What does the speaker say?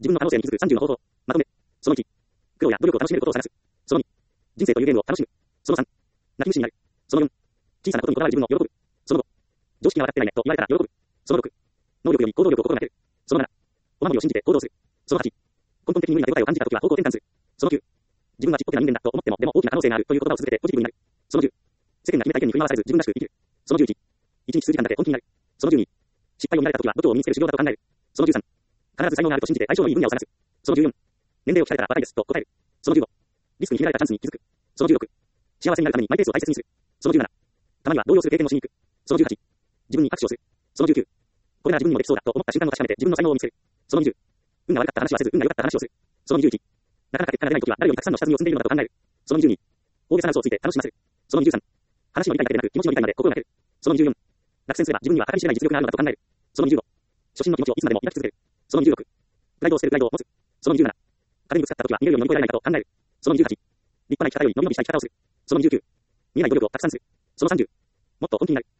自分の可能性に気づく30の方法。まとめ。その1。苦労や努力を楽しめることを探す。その2。人生というゲームを楽しむ。その3。泣き虫になる。その4。小さなことにこだわる自分を喜ぶ。その5。常識が分かってないねと言われたら喜ぶ。その6。能力より行動力を心がける。その7。お守りを信じて行動する。その8。根本的に無理な手応えを感じたときは方向転換する。その9。自分はちっぽけな人間だと思っても、でも大きな可能性があるという言葉を続けてポジティブになる。その10。世間が決めた意見に振り回されず自分らしく生きる。その11。一日数時間だけ本気になる。その12。失敗を見られたときは度胸を身につける修行だと考える。その13。必ず才能があると信じて相性のいい分野を探す。その14。年齢を聞かれたら若いですと答える。その15。リスクに秘められたチャンスに気づく。その16。幸せになるためにマイペースを大切にする。その17。たまには動揺する経験をしに行く。その18。自分に拍手をする。その19。これなら自分にもできそうだと思った瞬間を確かめて自分の才能を見つける。その20。運が悪かった話はせず運が良かった話をする。その21。なかなか結果が出ないときは誰よりたくさんの下積みを積んでいるのだと考える。その22。大げさな嘘をついて楽しませる。その23。話の理解だけでなく気持ちの理解まで心がける。その24。落選すれば自分には計り知れない実力があるのだと考える。その25。初心の気持ちをいつまでも抱き続ける。その26。プライドを捨てるプライドを持つ。その27。壁にぶつかったときは逃げるように乗り越えられないかと考える。その28。立派な生き方より伸び伸びした生き方をする。その29。見えない努力をたくさんする。その30。もっと本気になる。